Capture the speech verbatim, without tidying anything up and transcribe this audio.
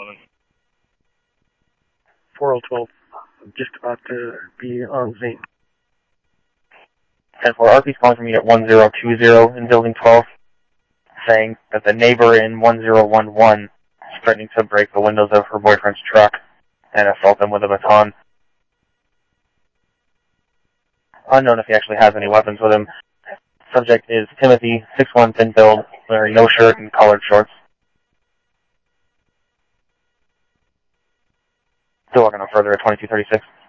four oh twelve. I'm just about to be on scene. ten four, R P's calling from unit one zero two zero in building twelve, saying that the neighbor in one zero one one is threatening to break the windows of her boyfriend's truck and assault them with a baton. Unknown if he actually has any weapons with him. Subject is Timothy, six one, thin build, wearing no shirt and collared shorts. Still working on further at twenty-two thirty-six.